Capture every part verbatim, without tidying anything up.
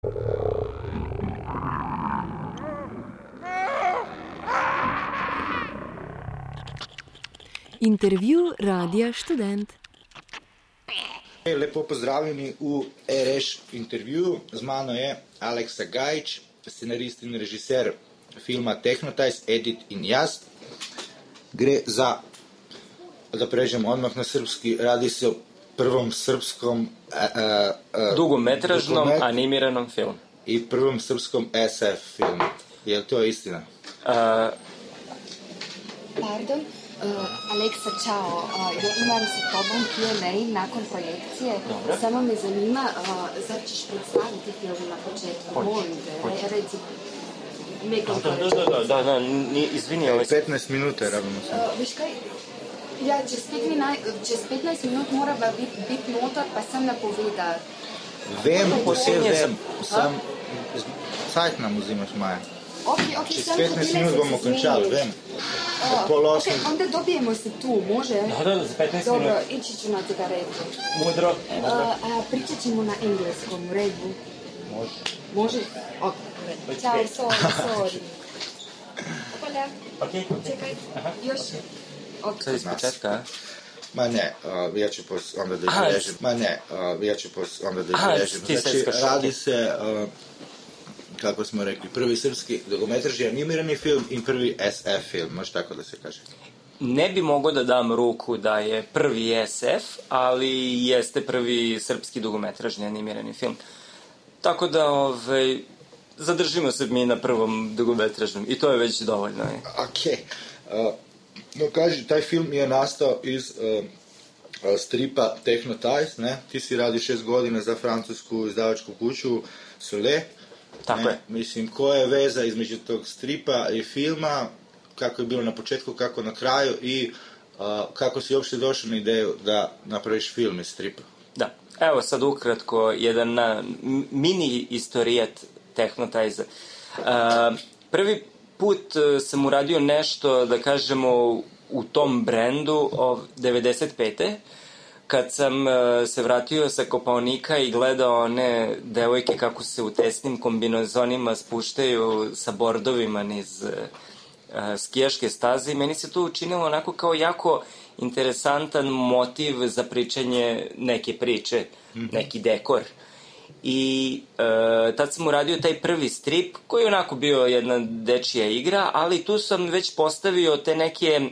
Intervju Radia Študent. Lepo pozdravljeni v R Š intervjuju. Z mano je Aleksa Gajić, scenarist in režiser filma Tehnotajs, Edit in jaz. Gre za, da pređemo odmah na srpski, radi se o prvom srpskom a, a, a, dugometražnom dokument animiranom filmu. I prvom srpskom S F filmu. Je li to istina? Uh, Pardon, uh, Aleksa, čao. Uh, ja imam sa tobom Q and A nakon projekcije. Dobro. Samo me zanima, uh, zar ćeš predstaviti film na početku? Molim te, reci nekoliko da, da, da, da, da, ni, izvini, ovaj... petnaest minuta rabimo se. Uh, viš kaj, ja, čez, petnaj, čez petnajst minut mora biti bit notor, pa sem napoveda. Vem, vse vem, sam, sajt nam uzimaš, Maja. Ok, ok, Čez sem petnaest hotela minut se bomo se končali, zmeniti. vem. Uh, Pol ok, osmih. onda dobijemo se tu, može? Da, da, za petnaest Dobro, minuta. ići ću na cigaretu. Mudro. Uh, a pričat ćemo na engleskom, u redu? Može. Može? Ok, u redu. Ćao, sorry, sorry. Opalja, Okej. čekaj, još. Ok. Sad iz početka, a? Ma ne, uh, ja ću pos, onda da Aha, izrežem. Ma ne, uh, ja ću pos, onda da Aha, izrežem. ti Znači, seskaš, radi okej. se, uh, kako smo rekli, prvi srpski dugometražni animirani film i prvi S F film, može tako da se kaže. Ne bi mogao da dam ruku da je prvi S F, ali jeste prvi srpski dugometražni animirani film. Tako da, ovaj, zadržimo se mi na prvom dugometražnom i to je već dovoljno. Je. Okej. Uh, no kaži, taj film je nastao iz uh, uh, stripa Tehnotajs, ne? Ti si radi šest godina za francusku izdavačku kuću Soleil. Tako ne? je. Mislim, koja je veza između tog stripa i filma, kako je bilo na početku, kako na kraju i uh, kako si uopšte došao na ideju da napraviš film iz stripa? Da. Evo sad ukratko jedan na, mini istorijat Tehnotajza. Uh, prvi put uh, sam uradio nešto, da kažemo, u tom brendu od devedeset pete kad sam uh, se vratio sa Kopaonika i gledao one devojke kako se u tesnim kombinezonima spuštaju sa bordovima niz uh, skijaške staze i meni se to učinilo onako kao jako interesantan motiv za pričanje neke priče, mm-hmm. neki dekor. I e, tad sam uradio taj prvi strip koji je onako bio jedna dečija igra, ali tu sam već postavio te neke e,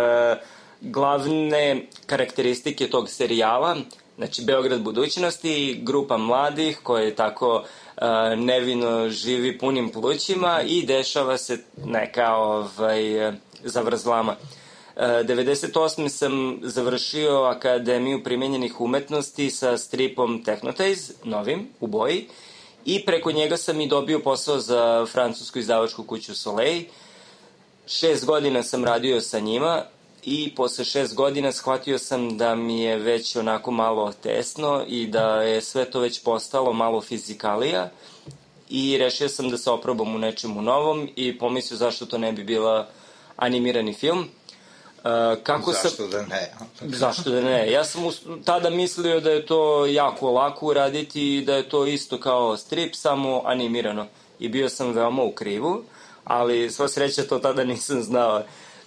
glavne karakteristike tog serijala, znači Beograd budućnosti, grupa mladih koje tako e, nevino živi punim plućima i dešava se neka ovaj, zavrzlama. devedeset osme sam završio Akademiju primenjenih umetnosti sa stripom Tehnotajs, novim, u boji, i preko njega sam i dobio posao za francusku izdavačku kuću Soleil. Šest godina sam radio sa njima i posle šest godina shvatio sam da mi je već onako malo tesno i da je sve to već postalo malo fizikalija i rešio sam da se oprobam u nečemu novom i pomislio zašto to ne bi bila animirani film. Uh, kako Zašto sam... da ne? Zašto da ne? Ja sam tada mislio da je to jako lako uraditi i da je to isto kao strip, samo animirano. I bio sam veoma u krivu, ali sva sreća to tada nisam znao.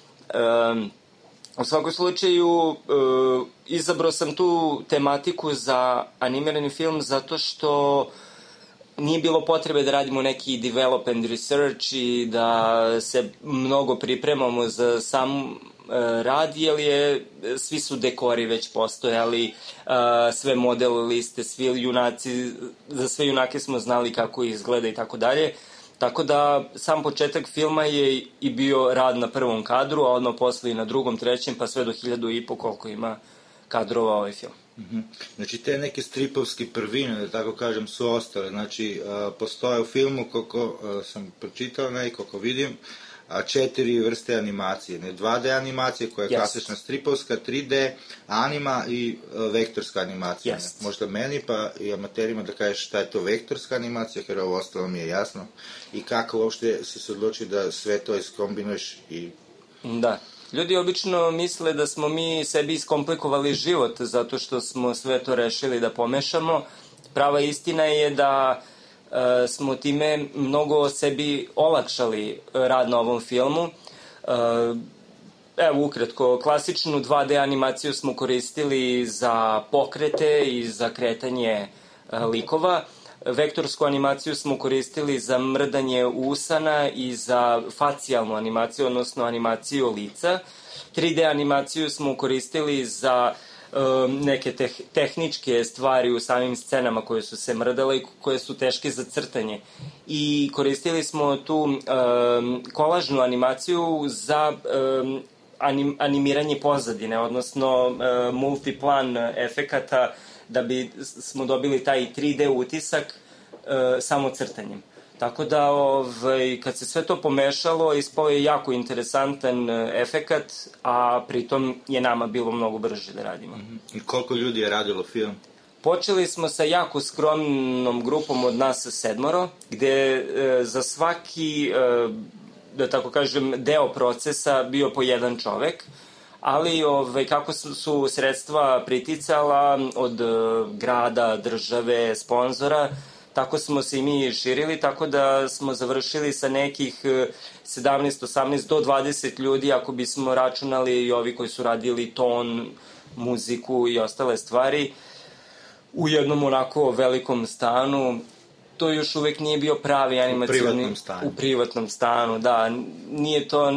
Um, u svakom slučaju, uh, izabrao sam tu tematiku za animirani film zato što nije bilo potrebe da radimo neki development research i da se mnogo pripremamo za sam rad, jer je, svi su dekori već postojali, sve model liste, svi junaci, za sve junake smo znali kako izgleda i tako dalje. Tako da sam početak filma je i bio rad na prvom kadru, a odmah posle i na drugom, trećem, pa sve do hiljadu i po koliko ima kadrova ovaj film. Mm-hmm. Znači te neke stripovske prvine, da tako kažem, su ostale. Znači uh, postoje u filmu, koliko uh, sam pročitao, ne, i koliko vidim, a četiri vrste animacije. Ne, dva D animacije koja je yes. klasična stripovska, tri D anima i uh, vektorska animacija. Yes. Možda meni pa i amaterima da kažeš šta je to vektorska animacija, jer ovo ostalo mi je jasno. I kako uopšte si se odlučio da sve to iskombinuješ i... Da. Ljudi obično misle da smo mi sebi iskomplikovali život zato što smo sve to rešili da pomešamo. Prava istina je da e, smo time mnogo sebi olakšali rad na ovom filmu. E, evo ukratko, klasičnu dva de animaciju smo koristili za pokrete i za kretanje e, likova. Vektorsku animaciju smo koristili za mrdanje usana i za facijalnu animaciju, odnosno animaciju lica. tri de animaciju smo koristili za um, neke teh, tehničke stvari u samim scenama koje su se mrdale i koje su teške za crtanje. I koristili smo tu um, kolažnu animaciju za um, anim, animiranje pozadine, odnosno uh, multiplan efekata, da bi smo dobili taj tri de utisak e, samo crtanjem. Tako da, ovaj, kad se sve to pomešalo, ispao je jako interesantan efekat, a pritom je nama bilo mnogo brže da radimo. I koliko ljudi je radilo film? Počeli smo sa jako skromnom grupom od nas sedmoro, gde e, za svaki, e, da tako kažem, deo procesa bio po jedan čovek, ali ovaj, kako su, su sredstva priticala od uh, grada, države, sponzora, tako smo se i mi širili, tako da smo završili sa nekih uh, sedamnaest, osamnaest do dvadeset ljudi, ako bismo računali i ovi koji su radili ton, muziku i ostale stvari, u jednom onako velikom stanu. To još uvek nije bio pravi animacioni... U privatnom stanu. U privatnom stanu, da. Nije to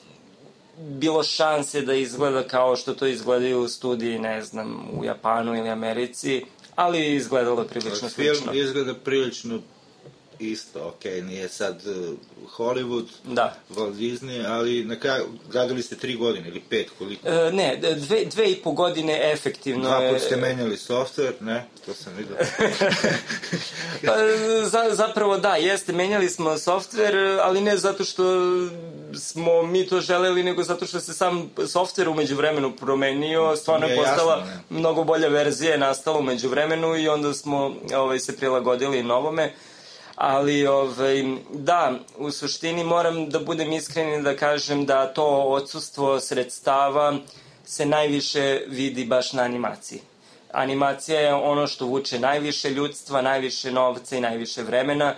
bilo šanse da izgleda kao što to izgledaju u studiji, ne znam, u Japanu ili Americi, ali izgledalo prilično slično. Film izgleda prilično isto, okej, okay, nije sad uh, Hollywood, da. Walt Disney, ali na kraju gradili ste tri godine ili pet, koliko? E, ne, dve, dve i po godine efektivno. Dva put ste menjali software, ne? To sam vidio. Pa, za, zapravo da, jeste, menjali smo software, ali ne zato što smo mi to želeli, nego zato što se sam software umeđu vremenu promenio, stvarno je postala jasno, mnogo bolja verzija, je nastala umeđu vremenu i onda smo ovaj, se prilagodili novome. Ali, ovaj, da, u suštini moram da budem iskren i da kažem da to odsustvo sredstava se najviše vidi baš na animaciji. Animacija je ono što vuče najviše ljudstva, najviše novca i najviše vremena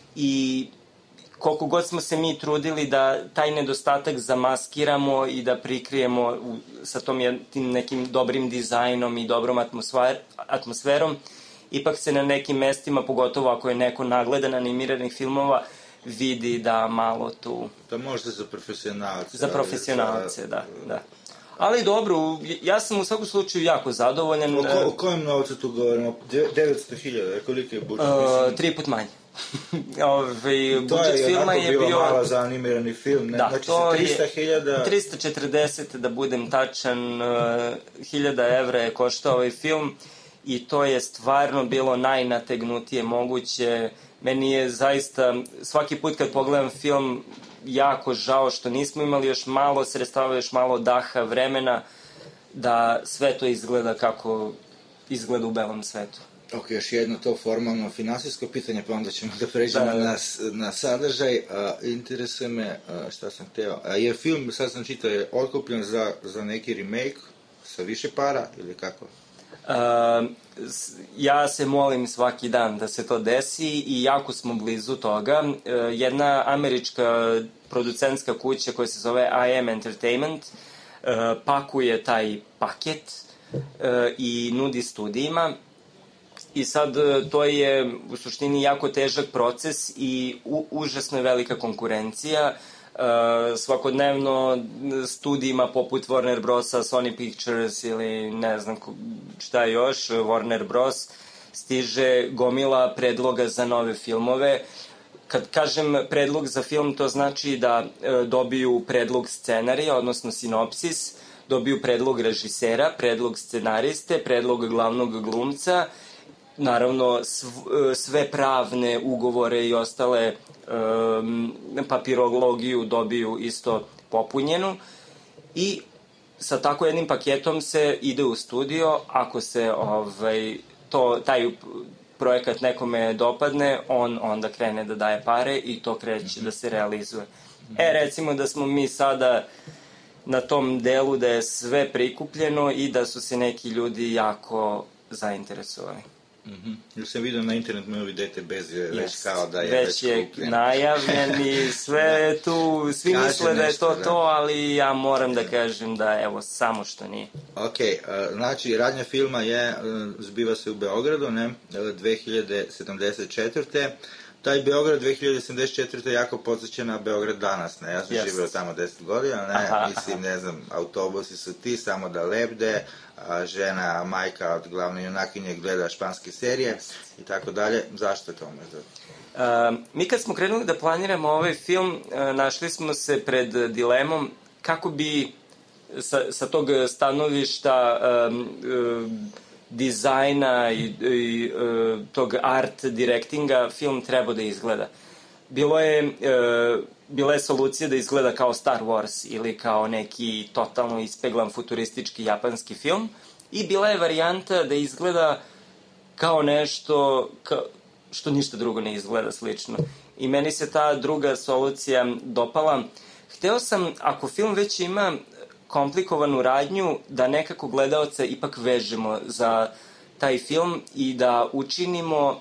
i koliko god smo se mi trudili da taj nedostatak zamaskiramo i da prikrijemo u, sa tom tim nekim dobrim dizajnom i dobrom atmosfer, atmosferom, ipak se na nekim mestima, pogotovo ako je neko nagledan animiranih filmova, vidi da malo tu... Da možda za profesionalce. Za profesionalce, da, da. Ali dobro, ja sam u svakom slučaju jako zadovoljan. O, ko, o kojem novcu tu govorimo? devetsto hiljada, koliko je budžet? Uh, tri put manje. Ove, budžet filma je bio... To je onako malo za animirani film, ne? Da, znači to trista hiljada... trista četrdeset, da budem tačan, uh, hiljada evra je koštao ovaj film. I to je stvarno bilo najnategnutije moguće. Meni je zaista, svaki put kad pogledam film, jako žao što nismo imali još malo sredstava, još malo daha, vremena, da sve to izgleda kako izgleda u belom svetu. Ok, još jedno to formalno finansijsko pitanje, pa onda ćemo da pređemo da, da. Na, na sadržaj. A, interesuje me, a, šta sam hteo, a je film, sad sam čitao, je otkupljen za, za neki remake sa više para ili kako? Uh, ja se molim svaki dan da se to desi i jako smo blizu toga. Uh, jedna američka producentska kuća koja se zove I M Entertainment uh, pakuje taj paket uh, i nudi studijima. I sad to je u suštini jako težak proces i u, užasno je velika konkurencija. Uh, svakodnevno studijima poput Warner Brosa, Sony Pictures ili ne znam šta još, Warner Bros, stiže gomila predloga za nove filmove. Kad kažem predlog za film, to znači da uh, dobiju predlog scenarija, odnosno sinopsis, dobiju predlog režisera, predlog scenariste, predlog glavnog glumca, naravno sve pravne ugovore i ostale um, papirologiju dobiju isto popunjenu i sa tako jednim paketom se ide u studio. Ako se ovaj, to, taj projekat nekome dopadne, on onda krene da daje pare i to kreće da se realizuje. E, recimo da smo mi sada na tom delu da je sve prikupljeno i da su se neki ljudi jako zainteresovani. Mm-hmm. Jer sam vidio na internet Movie Database je već Jest. kao da je već, već je kupljen. najavljen i sve tu, svi Kaže misle da je nešto, to da. to, ali ja moram da kažem da evo, samo što nije. Ok, uh, znači radnja filma je, uh, zbiva se u Beogradu, ne, dve hiljade sedamdeset četvrte Taj Beograd dve hiljade sedamdeset četvrte jako podsjeća na Beograd danas, ne, ja sam Jest. živeo tamo deset godina, ne, Aha, mislim, aha. ne znam, autobusi su ti samo da lebde, a žena, majka od glavne junakinje gleda španske serije i tako dalje, zašto je to možda? Uh, mi kad smo krenuli da planiramo ovaj film, uh, našli smo se pred dilemom kako bi sa, sa tog stanovišta um, um, dizajna i, i uh, tog art direktinga film trebao da izgleda. Bilo je, uh, bila je solucija da izgleda kao Star Wars ili kao neki totalno ispeglan futuristički japanski film i bila je varijanta da izgleda kao nešto kao, što ništa drugo ne izgleda slično. I meni se ta druga solucija dopala. Hteo sam, ako film već ima komplikovanu radnju, da nekako gledaoca ipak vežemo za taj film i da učinimo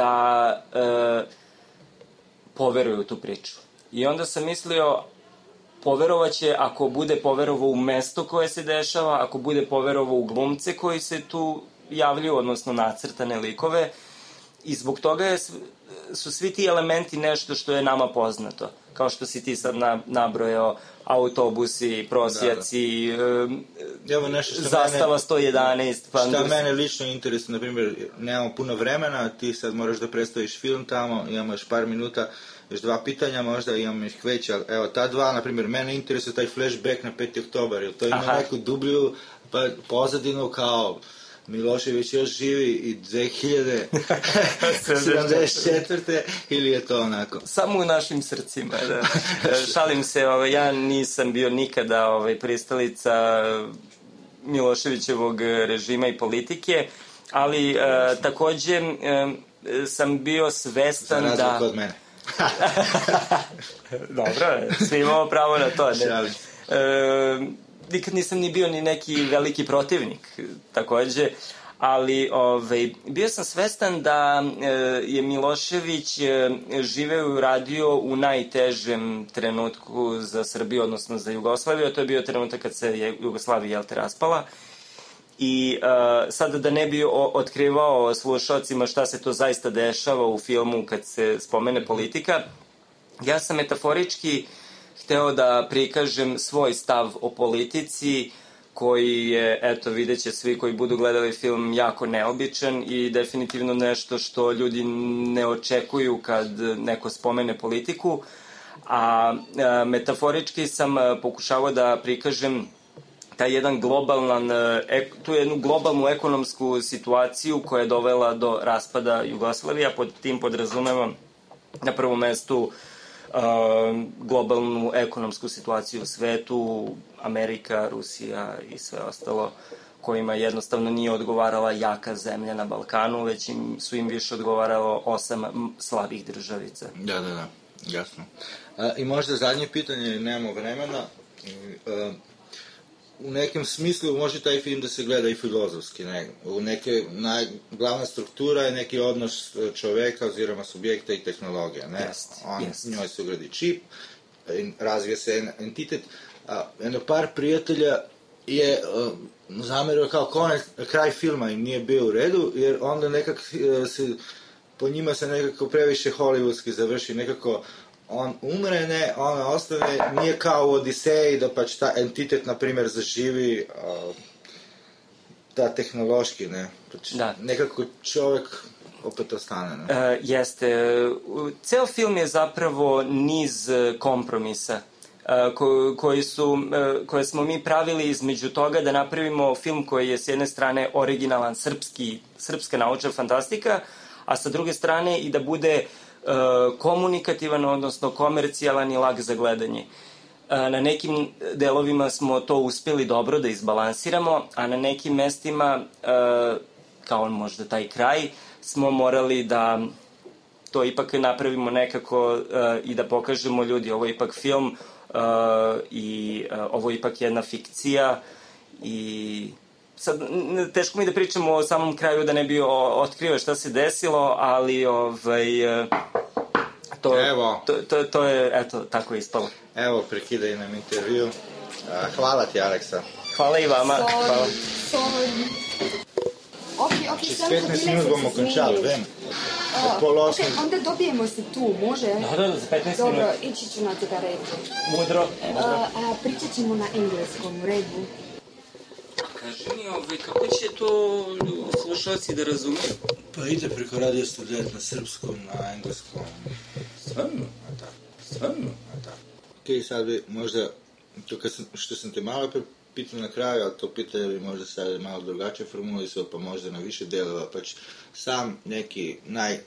da e, poveruju u tu priču. I onda sam mislio, poverovaće ako bude poverovao u mesto koje se dešava, ako bude poverovao u glumce koji se tu javljaju, odnosno nacrtane likove, i zbog toga je, su svi ti elementi nešto što je nama poznato. Kao što si ti sad na, nabrojao, autobusi, prosjaci, da, da. Evo nešto što zastava mene, sto jedanaest. Šta mene lično interesuje, na primjer, nemamo puno vremena, ti sad moraš da predstaviš film tamo, imamo još par minuta, još dva pitanja, možda imamo ih već, ali evo, ta dva, na primjer, mene interesuje taj flashback na peti oktobar, jer to ima Aha. neku dublju pa, pozadinu kao Milošević još živi i dve hiljade sedamdeset četvrte ili je to onako? Samo u našim srcima, da. Šalim se, ovaj, ja nisam bio nikada ovaj, pristalica Miloševićevog režima i politike, ali e, takođe e, sam bio svestan da... Za razliku od mene. Dobro, svi imamo pravo na to. Ne? E, nikad nisam ni bio ni neki veliki protivnik, takođe, ali ovaj, bio sam svestan da e, je Milošević e, živeo i radio u najtežem trenutku za Srbiju, odnosno za Jugoslaviju, a to je bio trenutak kad se je Jugoslavija, jel te, raspala. I e, sada da ne bi o, otkrivao slušalcima šta se to zaista dešava u filmu kad se spomene politika, ja sam metaforički hteo da prikažem svoj stav o politici, koji je, eto, vidjet će svi koji budu gledali film, jako neobičan i definitivno nešto što ljudi ne očekuju kad neko spomene politiku. A, a metaforički sam a, pokušavao da prikažem taj jedan globalan, ek, tu jednu globalnu ekonomsku situaciju koja je dovela do raspada Jugoslavije, pod tim podrazumevam na prvom mestu Uh, globalnu ekonomsku situaciju u svetu, Amerika, Rusija i sve ostalo, kojima jednostavno nije odgovarala jaka zemlja na Balkanu, već im, su im više odgovaralo osam slabih državica. Da, da, da, jasno. A, I možda zadnje pitanje, nemamo vremena, a, u nekem smislu može taj film da se gleda i filozofski, ne? U neke, naj, glavna struktura je neki odnos čoveka oziroma subjekta i tehnologija, ne? Jest, On, jest. Njoj se ugradi čip, razvija se entitet, a jedno par prijatelja je uh, zamerao kao konec, kraj filma im nije bio u redu, jer onda nekako uh, se, po njima se nekako previše hollywoodski završi, nekako on umre, ne, ona ostane, nije kao u Odiseji da pač ta entitet, na primjer, zaživi uh, ta tehnološki, ne, pač da. Nekako čovek opet ostane, ne. E, jeste, ceo film je zapravo niz kompromisa e, ko, koji su, e, koje smo mi pravili između toga da napravimo film koji je s jedne strane originalan srpski, srpska naučna fantastika, a sa druge strane i da bude komunikativan, odnosno komercijalan i lak za gledanje. Na nekim delovima smo to uspeli dobro da izbalansiramo, a na nekim mestima, kao možda taj kraj, smo morali da to ipak napravimo nekako i da pokažemo ljudi, ovo je ipak film i ovo je ipak jedna fikcija i sad, teško mi da pričamo o samom kraju da ne bi otkrio šta se desilo, ali ovaj, to, Evo. to, to, to je, eto, tako je ispalo. Evo, prekidaj nam intervju. A, hvala ti, Aleksa. Hvala i vama. Sorry, Hvala. sorry. Ok, ok, Čez samo petnaest hotela minut sam bomo se končali, zmeniti. vem. A, Od pol osam. ok, onda dobijemo se tu, može? Da, da, za petnaest Dobro, minuta. ići ću na cigaretu. Mudro. A, a, pričat ćemo na engleskom, u redu. Kaži mi, ovaj, kako će to slušalci da razumiju? Pa ide preko Radio Student na srpskom, na engleskom. Stvarno? A da. Stvarno? A da. Ok, sad bi možda, to kad sam, što sam te malo pre pitao na kraju, a to pitanje bi možda sad malo drugačije formulisao, pa možda na više delova, pa će sam neki naj,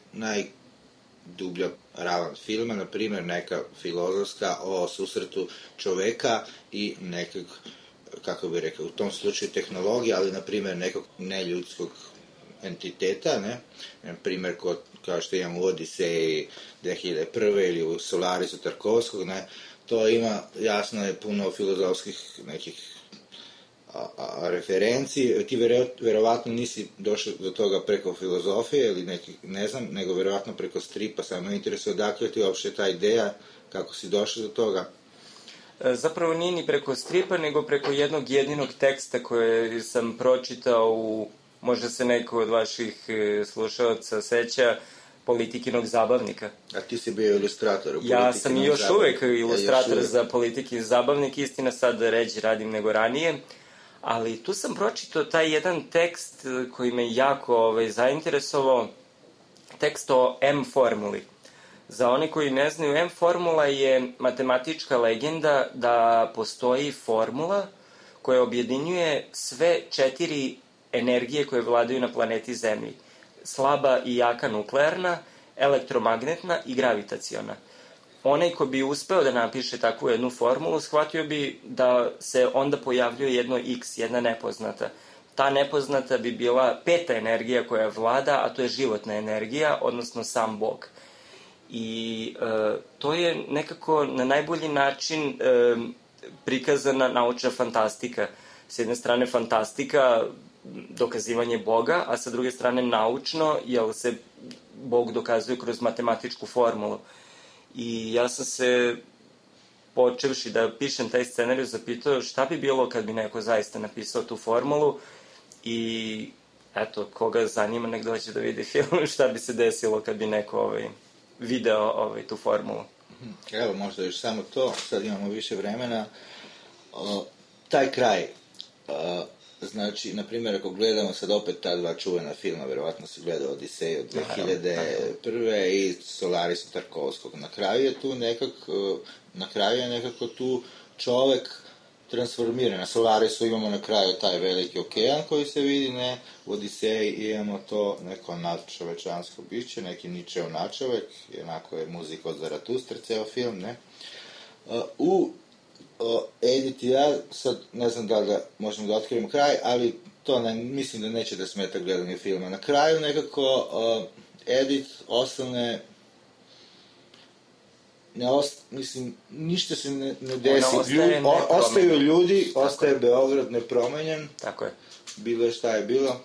najdublja ravan filma, na primjer neka filozofska o susretu čoveka i nekog, kako bi rekao, u tom slučaju tehnologija, ali na primjer nekog neljudskog entiteta, ne? Na primjer, kod, kao što imamo u Odiseji dve hiljade prve ili u Solarisu Tarkovskog, ne? To ima, jasno je, puno filozofskih nekih a, a, referenciji. Ti vero, verovatno nisi došao do toga preko filozofije ili nekih, ne znam, nego verovatno preko stripa. Samo me interesuje odakle ti uopšte ta ideja, kako si došao do toga. Zapravo nije ni preko stripa, nego preko jednog jedinog teksta koje sam pročitao u, možda se neko od vaših slušalaca seća, Politikinog zabavnika. A ti si bio ilustrator u Ja sam i još uvek ilustrator ja, još za Politikin zabavnik, istina sad ređe radim nego ranije, ali tu sam pročitao taj jedan tekst koji me jako ovaj, zainteresovao, tekst o M formuli. Za one koji ne znaju, M formula je matematička legenda da postoji formula koja objedinjuje sve četiri energije koje vladaju na planeti Zemlji. Slaba i jaka nuklearna, elektromagnetna i gravitaciona. Onaj ko bi uspeo da napiše takvu jednu formulu, shvatio bi da se onda pojavljuje jedno X, jedna nepoznata. Ta nepoznata bi bila peta energija koja vlada, a to je životna energija, odnosno sam Bog. I e, to je nekako na najbolji način e, prikazana naučna fantastika. S jedne strane fantastika, dokazivanje Boga, a sa druge strane naučno, jer se Bog dokazuje kroz matematičku formulu. I ja sam se, počevši da pišem taj scenariju, zapitao šta bi bilo kad bi neko zaista napisao tu formulu i eto, koga zanima, nek dođe da vidi film, šta bi se desilo kad bi neko ovaj, video ovaj, tu formulu. Evo, možda još samo to, sad imamo više vremena. O, taj kraj, o, znači, na primjer, ako gledamo sad opet ta dva čuvena filma, verovatno si gledao Odiseju od dve hiljade prve i Solarisa Tarkovskog. Na kraju je tu nekako, na kraju je nekako tu čovek transformiran. Na Solarisu imamo na kraju taj veliki okean koji se vidi, ne? U Odiseji imamo to neko nadčovečansko biće, neki Ničev načovek, jednako je muzika od Zaratustre, ceo film, ne? U O, Edith i ja, sad ne znam da li da možemo da otkrijemo kraj, ali to ne, mislim da neće da smeta gledanje filma. Na kraju nekako o, Edith ostane, ne ost, mislim, ništa se ne, ne desi. Ostaje Lju, o, ostaju ljudi, tako ostaje je. Beograd nepromenjen. Tako je. Bilo je šta je bilo?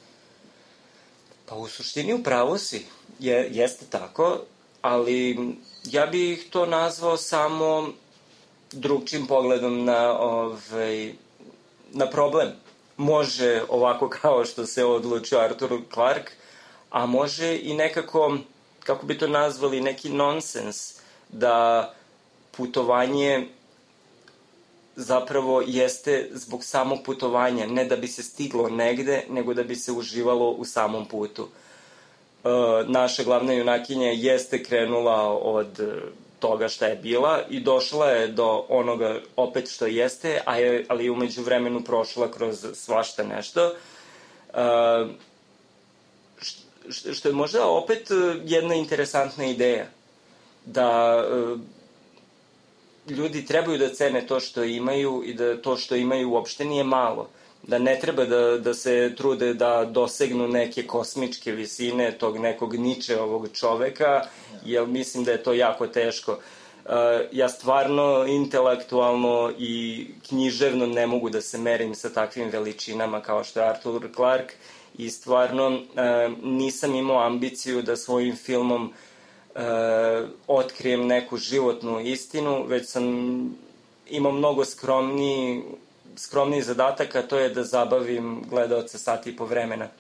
Pa u suštini upravo si, je, jeste tako, ali ja bih to nazvao samo drugčijim pogledom na, ovaj, na problem. Može ovako kao što se odlučio Arthur Clarke, a može i nekako, kako bi to nazvali, neki nonsens, da putovanje zapravo jeste zbog samog putovanja, ne da bi se stiglo negde, nego da bi se uživalo u samom putu. E, naša glavna junakinja jeste krenula od toga šta je bila i došla je do onoga opet što jeste, a je, ali je umeđu vremenu prošla kroz svašta nešto. Uh, što, što je možda opet jedna interesantna ideja, da uh, ljudi trebaju da cene to što imaju i da to što imaju uopšte nije malo. Da ne treba da, da se trude da dosegnu neke kosmičke visine tog nekog Ničeovog čoveka, jer mislim da je to jako teško. ja stvarno intelektualno i književno ne mogu da se merim sa takvim veličinama kao što je Arthur Clarke i stvarno nisam imao ambiciju da svojim filmom otkrijem neku životnu istinu, već sam imao mnogo skromniji, skromniji zadatak, a to je da zabavim gledaoce sat i po vremena.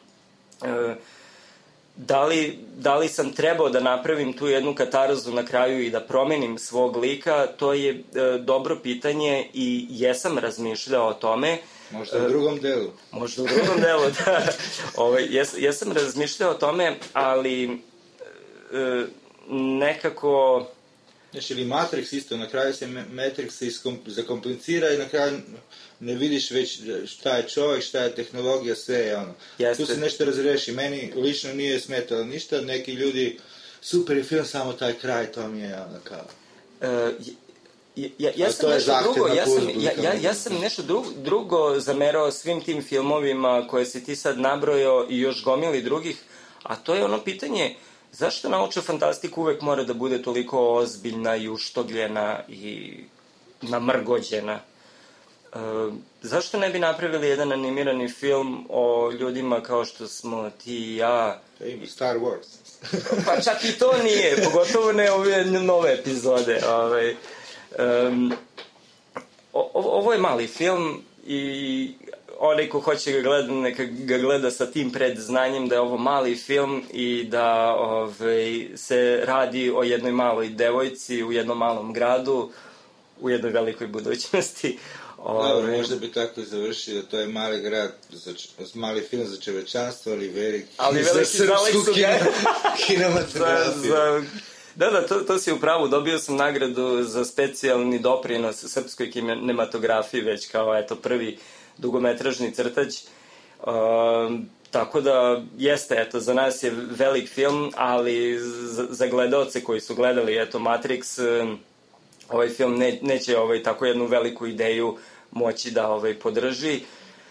Da li, da li sam trebao da napravim tu jednu katarzu na kraju i da promenim svog lika, to je e, dobro pitanje i jesam razmišljao o tome. Možda u drugom delu. Možda u drugom delu, da. Ovaj, jes, jesam razmišljao o tome, ali e, nekako... Znači, ili Matrix isto, na kraju se Matrix iskom, zakomplicira i na kraju ne vidiš već šta je čovjek, šta je tehnologija, sve je ono. Jeste. Tu se nešto razreši. Meni lično nije smetalo ništa, neki ljudi, super je film, samo taj kraj, to mi je ono kao... E, ja, ja, sam nešto drugo, ja, sam, ja, ja, ja sam nešto drugo, drugo zamerao svim tim filmovima koje si ti sad nabrojao i još gomili drugih, a to je ono pitanje... Zašto naučna fantastika uvek mora da bude toliko ozbiljna i uštogljena i namrgođena? E, zašto ne bi napravili jedan animirani film o ljudima kao što smo ti i ja? To ima Star Wars. Pa čak i to nije, pogotovo ne ove nove epizode. Ovaj. Um, o, ovo je mali film i... onaj ko hoće ga gleda, neka ga gleda sa tim predznanjem da je ovo mali film i da ovaj, se radi o jednoj maloj devojci u jednom malom gradu u jednoj velikoj budućnosti. Ove... Dobro, možda bi tako i završio da to je mali grad, za, mali film za čovečanstvo, ali veliki ali za srpsku kinematografiju. Za... Da, da, to, to si u pravu. Dobio sam nagradu za specijalni doprinos srpskoj kinematografiji, već kao, eto, prvi dugometražni crtač. Uh, tako da, jeste, eto, za nas je velik film, ali za, za gledaoce koji su gledali, eto, Matrix, uh, ovaj film ne, neće ovaj, tako jednu veliku ideju moći da ovaj, podrži.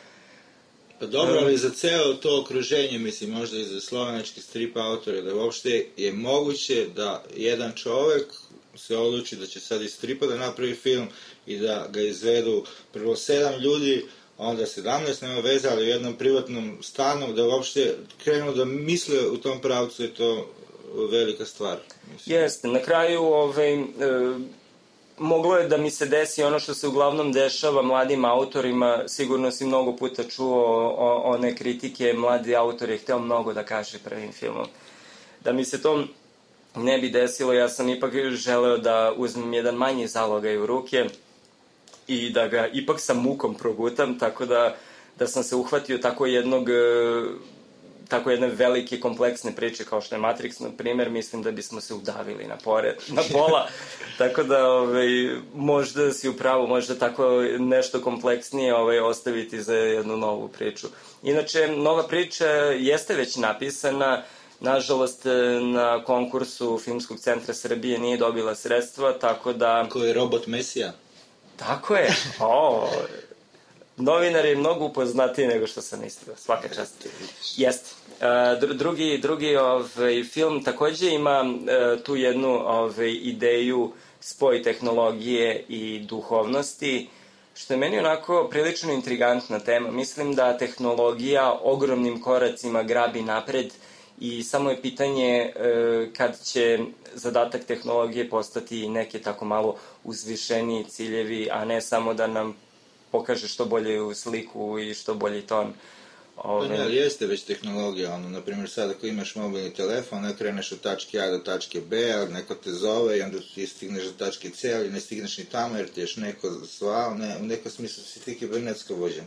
Pa dobro, ali za ceo to okruženje, mislim, možda i za slovenački strip autore, da uopšte je moguće da jedan čovek se odluči da će sad iz stripa da napravi film i da ga izvedu prvo sedam ljudi, onda sedamnaest, nema veze, ali u jednom privatnom stanu, da uopšte krenu da misle u tom pravcu, je to velika stvar. Mislim. Jeste, na kraju ovaj, e, moglo je da mi se desi ono što se uglavnom dešava mladim autorima, sigurno si mnogo puta čuo o, one kritike, mladi autor je hteo mnogo da kaže prvim filmom. Da mi se to ne bi desilo, ja sam ipak želeo da uzmem jedan manji zalogaj u ruke, i da ga ipak sa mukom progutam, tako da, da sam se uhvatio tako jednog, tako jedne velike kompleksne priče kao što je Matrix, na primjer, mislim da bismo se udavili na, pored, na pola, tako da ovaj, možda si u pravu, možda tako nešto kompleksnije ovaj, ostaviti za jednu novu priču. Inače, nova priča jeste već napisana, nažalost, na konkursu Filmskog centra Srbije nije dobila sredstva, tako da... Ko je Robot Mesija? Tako je. O, novinar je mnogo upoznatiji nego što sam mislio. Svaka čast. Jeste. Uh, drugi drugi ovaj, film takođe ima uh, tu jednu ovaj, ideju spoj tehnologije i duhovnosti, što je meni onako prilično intrigantna tema. Mislim da tehnologija ogromnim koracima grabi napred i samo je pitanje uh, kad će zadatak tehnologije postati neke tako malo uzvišeniji ciljevi, a ne samo da nam pokaže što bolje sliku i što bolji ton. Ove... Pa ne, ali jeste već tehnologija, ono, na primjer sad ako imaš mobilni telefon, ne kreneš od tačke A do tačke B, ali neko te zove i onda ti stigneš do tačke C, ali ne stigneš ni tamo jer ti još neko zvao, ne, u nekom smislu si ti kibernetsko vođen.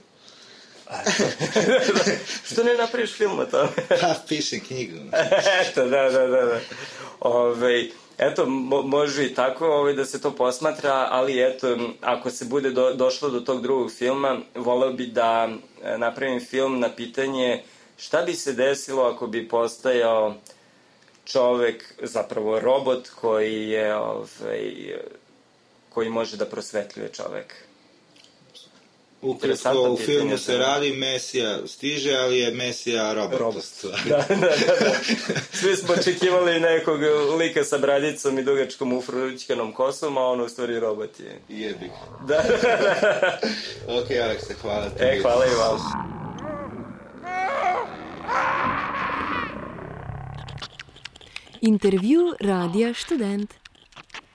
Što ne napraviš film o tome? Pa, pišem knjigu. Eto, da, da, da. da. Ove, eto, mo, može i tako ove, da se to posmatra, ali eto, ako se bude do, došlo do tog drugog filma, voleo bi da napravim film na pitanje šta bi se desilo ako bi postajao čovek, zapravo robot, koji je, ove, koji može da prosvetljuje čovek. Ukratko, u filmu se radi, Mesija stiže, ali je Mesija robot. Robot. Da, da, da, da. Svi smo očekivali nekog lika sa bradicom i dugačkom ufrućkanom kosom, a ono u stvari robot je. Jebik. Da, da, da. Ok, Alekse, hvala ti. E, hvala i vam. Intervju Radija Študent.